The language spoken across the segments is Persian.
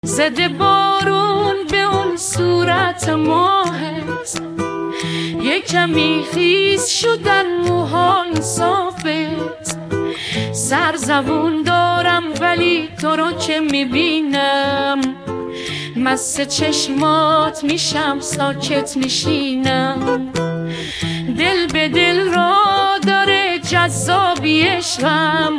زده بارون به اون صورت ماهت، یک کمی خیس شدن موهای صافت. سرزبون دارم ولی تو رو که میبینم، مست چشمات میشم ساکت میشینم. دل به دل را داره جذابی عشقم،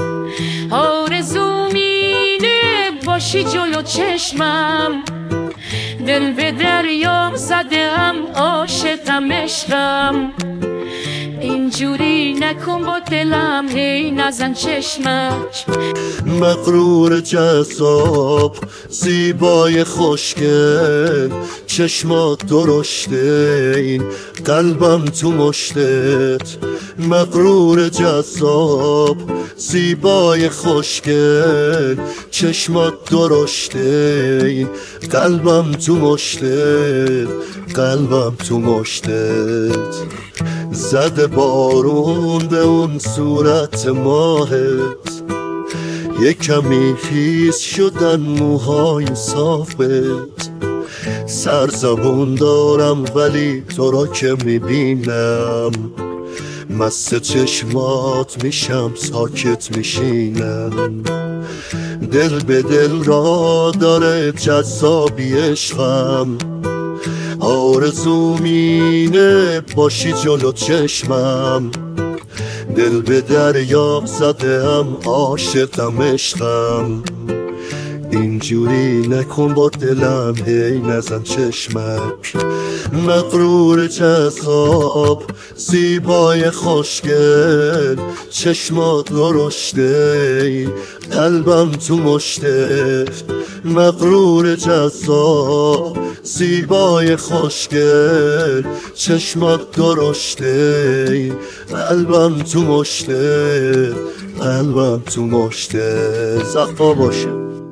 آرزو مینه باشی جلو چشمم. دل به دریا زدم عاشقم عشقم، اینجوری نکن با دلم هی نزن چشمک. مغرور جذاب زیبای خوشگل، چشمات درشته این قلبم تو مشتت. مغرور جذاب زیبای خوشگل، چشمات درشته این قلبم تو مشتت. قلبم تو مشتت. زده بارون به اون صورت ماهت، یک کمی خیس شدن موهای صافت. سرزبون دارم ولی تو را که میبینم، مست چشمات میشم ساکت میشینم. دل به دل را داره جذابی عشقم، آرزو مینه باشی جلو چشمم. دل به دریا زدم عاشقم عشقم، اینجوری نکن با دلم هی نزن چشمک. مغرور جذاب زیبای خوشگل، چشمات درشته قلبم تو مشتت. مغرور جذاب زیبای خوشگل، چشمات درشته قلبم تو مشتت. قلبم تو مشتت. صفا باشه.